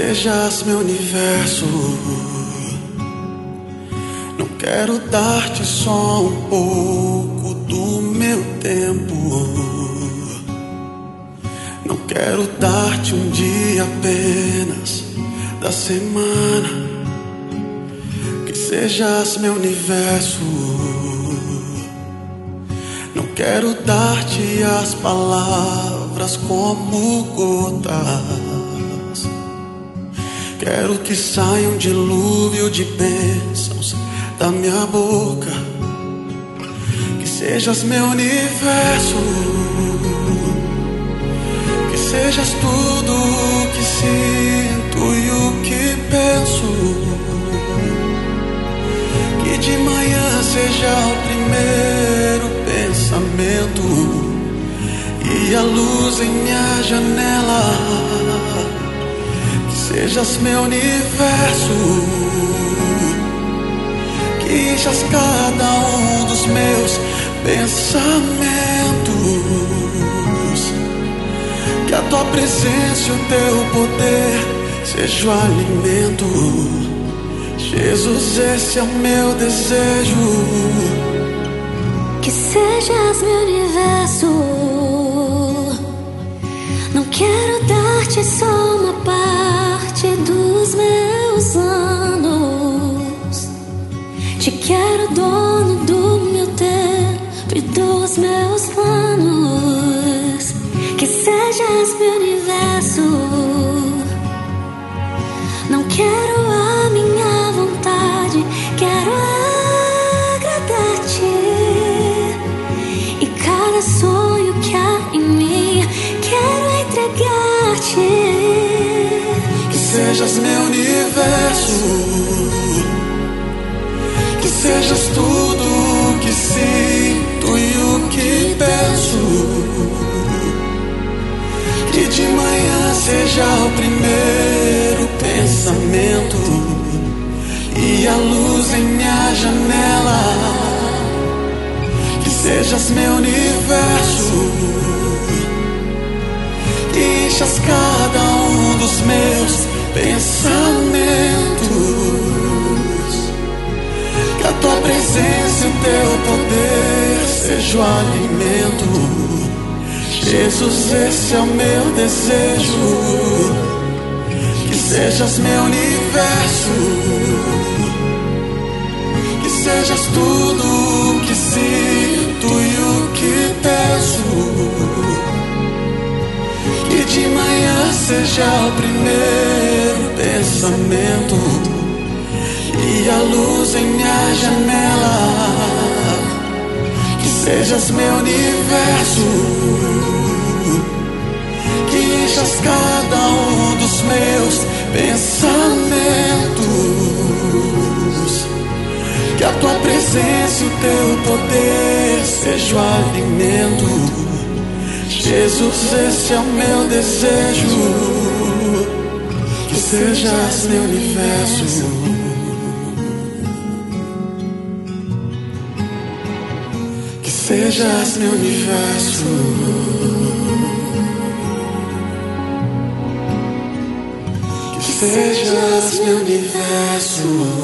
sejas meu universo. Não quero dar-te só um pouco do meu tempo. Não quero dar-te um dia apenas da semana. Que sejas meu universo. Não quero dar-te as palavras como gotas. Quero que saia um dilúvio de bênçãos da minha boca. Que sejas meu universo. Que sejas tudo o que sinto e o que penso. Que de manhã seja o primeiro pensamento e a luz em minha janela. Sejas meu universo, que enchas cada um dos meus pensamentos. Que a tua presença e o teu poder seja o alimento. Jesus, esse é o meu desejo. Que sejas meu universo. Não quero dar-te só uma parte dos meus anos. Te quero dono do meu tempo e dos meus planos. Que sejas meu universo. Não quero a minha vontade, quero agradar-te. E cada sonho que há em mim quero entregar-te. Sejas meu universo. Que sejas tudo o que sinto e o que penso. Que de manhã seja o primeiro pensamento e a luz em minha janela. Que sejas meu universo. Que enchas cada um dos meus pensamentos. Que a tua presença e o teu poder seja o alimento. Jesus, esse é o meu desejo. Que sejas meu universo. Que sejas tudo o que sinto e o que penso. Que de manhã seja o primeiro pensamento e a luz em minha janela. Que sejas meu universo. Que enchas cada um dos meus pensamentos. Que a tua presença e o teu poder seja o alimento. Jesus, esse é o meu desejo. Que sejas meu universo. Que sejas meu universo. Que sejas meu universo.